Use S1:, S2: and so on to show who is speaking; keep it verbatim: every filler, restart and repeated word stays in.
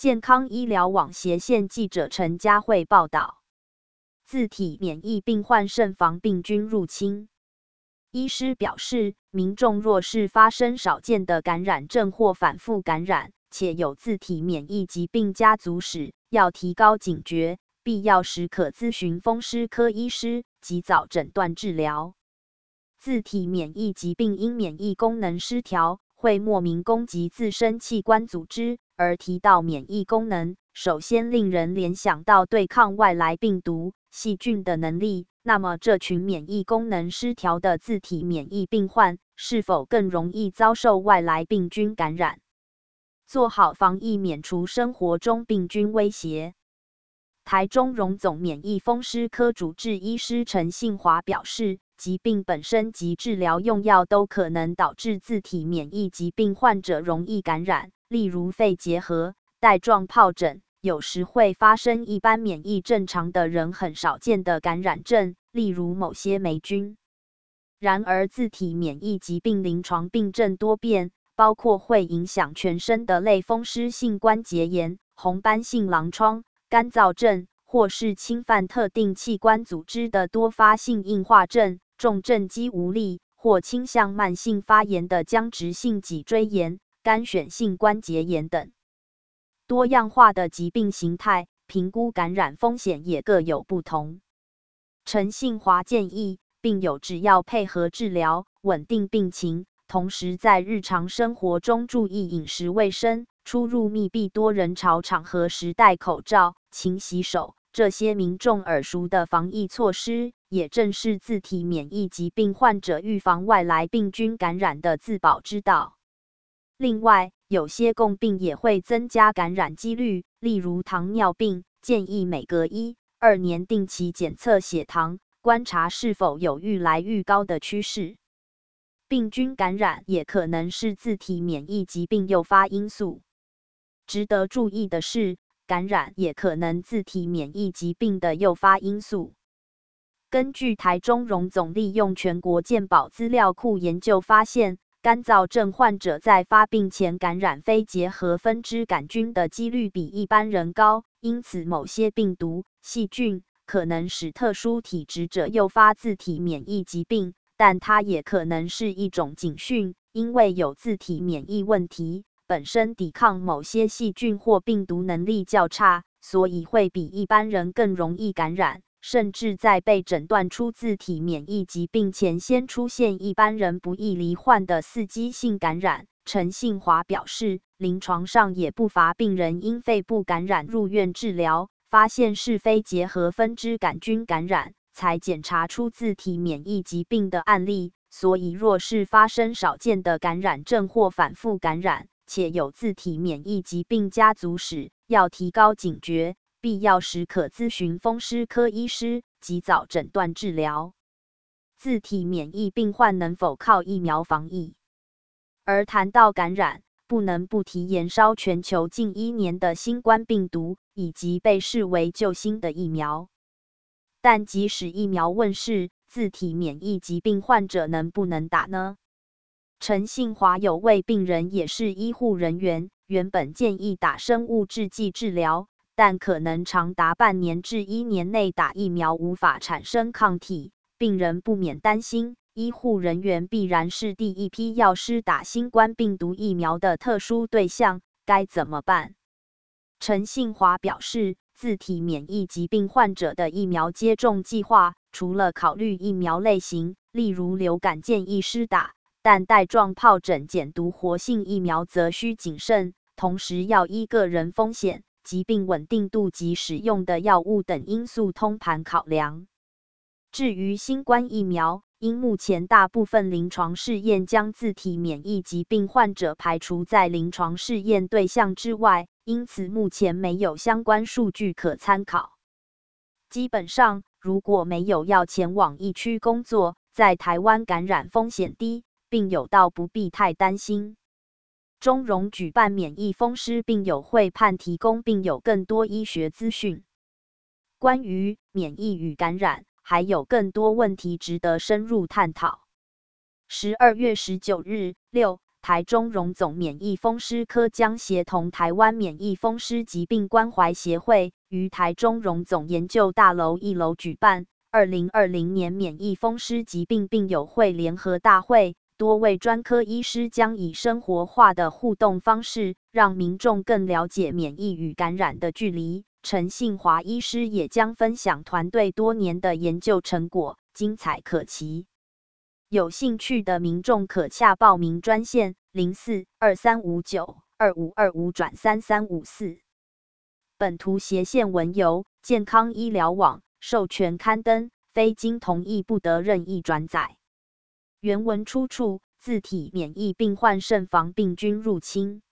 S1: 健康医疗网斜线记者陈佳慧报道，自体免疫病患慎防病菌入侵。医师表示，民众若是发生少见的感染症或反复感染，且有自体免疫疾病家族史，要提高警觉，必要时可咨询风湿科医师，及早诊断治疗。自体免疫疾病因免疫功能失调，会莫名攻击自身器官组织，而提到免疫功能，首先令人联想到对抗外来病毒、细菌的能力。那么，这群免疫功能失调的自体免疫病患，是否更容易遭受外来病菌感染？做好防疫，免除生活中病菌威胁。台中荣总免疫风湿科主治医师陈信华表示，疾病本身及治疗用药都可能导致自体免疫疾病患者容易感染，例如肺结核、带状疱疹，有时会发生一般免疫正常的人很少见的感染症，例如某些霉菌。然而，自体免疫疾病临床病症多变，包括会影响全身的类风湿性关节炎、红斑性狼疮、干燥症，或是侵犯特定器官组织的多发性硬化症、重症肌无力，或倾向慢性发炎的僵直性脊椎炎、干癣性关节炎等。多样化的疾病形态，评估感染风险也各有不同。陈信华建议，病友只要配合治疗，稳定病情，同时在日常生活中注意饮食卫生，出入密闭多人潮场合时戴口罩、勤洗手，这些民众耳熟的防疫措施，也正是自体免疫疾病患者预防外来病菌感染的自保之道。另外，有些共病也会增加感染几率，例如糖尿病，建议每隔一、二年定期检测血糖，观察是否有愈来愈高的趋势。病菌感染也可能是自体免疫疾病诱发因素。值得注意的是，感染也可能自体免疫疾病的诱发因素。根据台中荣总利用全国健保资料库研究发现，干燥症患者在发病前感染非结核分支杆菌的几率比一般人高，因此某些病毒、细菌可能使特殊体质者诱发自体免疫疾病，但它也可能是一种警讯，因为有自体免疫问题，本身抵抗某些细菌或病毒能力较差，所以会比一般人更容易感染，甚至在被诊断出自体免疫疾病前先出现一般人不易罹患的伺机性感染。陈信华表示，临床上也不乏病人因肺部感染入院治疗，发现是非结核分支杆菌感染，才检查出自体免疫疾病的案例。所以若是发生少见的感染症或反复感染，且有自体免疫疾病家族史，要提高警觉，必要时可咨询风湿科医师，及早诊断治疗。自体免疫病患能否靠疫苗防疫？而谈到感染，不能不提延烧全球近一年的新冠病毒，以及被视为救星的疫苗。但即使疫苗问世，自体免疫疾病患者能不能打呢？陈信华有位病人也是医护人员，原本建议打生物制剂治疗，但可能长达半年至一年内打疫苗无法产生抗体，病人不免担心，医护人员必然是第一批要施打新冠病毒疫苗的特殊对象，该怎么办？陈信华表示，自体免疫疾病患者的疫苗接种计划，除了考虑疫苗类型，例如流感建议施打，但带状疱疹减毒活性疫苗则需谨慎，同时要依个人风险、疾病稳定度及使用的药物等因素通盘考量。至于新冠疫苗，因目前大部分临床试验将自体免疫疾病患者排除在临床试验对象之外，因此目前没有相关数据可参考。基本上，如果没有要前往疫区工作，在台湾感染风险低，病友倒不必太担心。中荣举办免疫风湿病友会盼提供病友更多医学资讯。关于免疫与感染，还有更多问题值得深入探讨。十二月十九日，六台中荣总免疫风湿科将协同台湾免疫风湿疾病关怀协会，于台中荣总研究大楼一楼举办二零二零年免疫风湿疾病病友会联合大会。多位专科医师将以生活化的互动方式，让民众更了解免疫与感染的距离。陈信华医师也将分享团队多年的研究成果，精彩可期。有兴趣的民众可洽报名专线零四二三五九二五二五转三三五四。本图斜线文由健康医疗网授权刊登，非经同意不得任意转载。原文出处：自体免疫病患慎防病菌入侵。